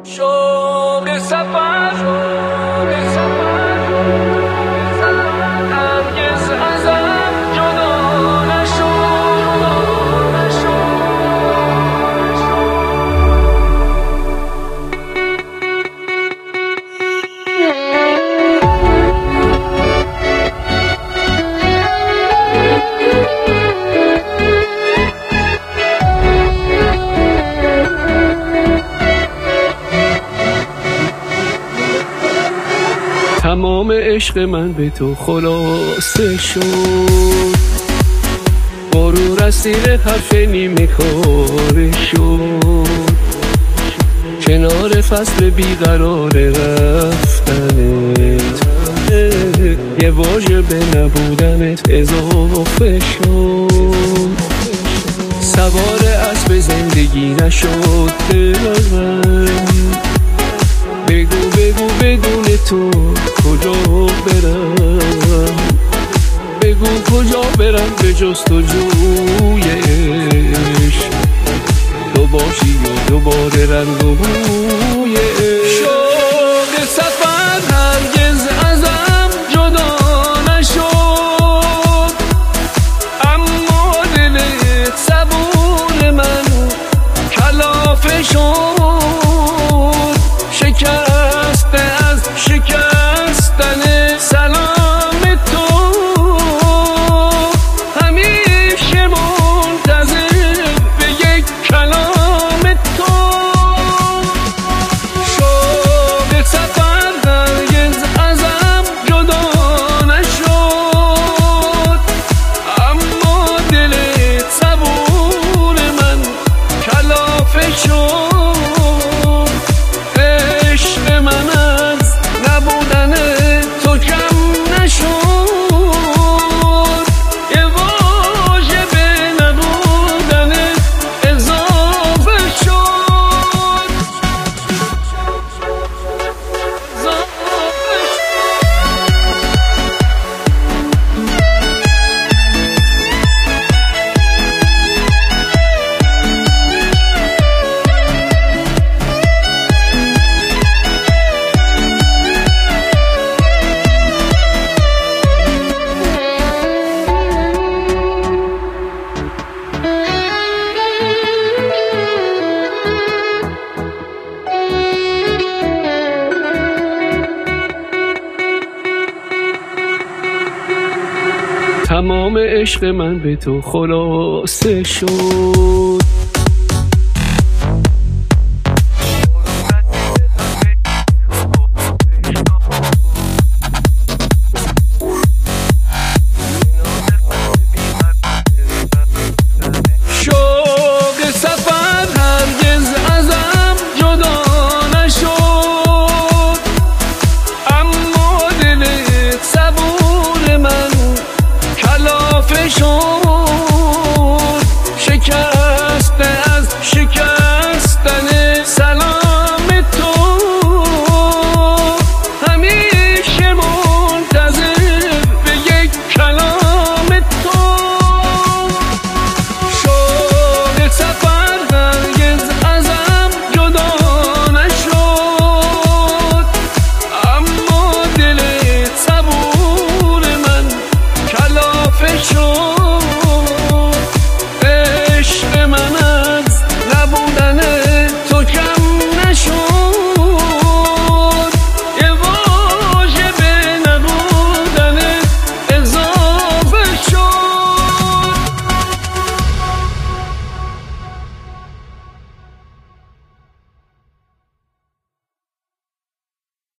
شوق سفر هرگز ازم جدا نشد. تمام عشق من به تو خلاصه شد، غرور از زیر حرف نیمه کاره شد. کنار فصل بیقرار رفتنت یه واژه به نبودنت اضافه شد. سوار اسب زندگی نشد دلم، بگو بگو بدون تو کجا برم، بگو کجا برم به جستجوی عشق، تو باشی و دوباره رنگ و بوی عشق. شوق سفر هرگز ازم جدا نشد، اما دل صبور من کلافه شد. شکسته از شکستن سلام تو، همیشه منتظر به یک کلام تو. شوق سفر هرگز ازم جدا نشد، اما دل صبور من کلافه شد. تمام عشق من به تو خلاصه شد،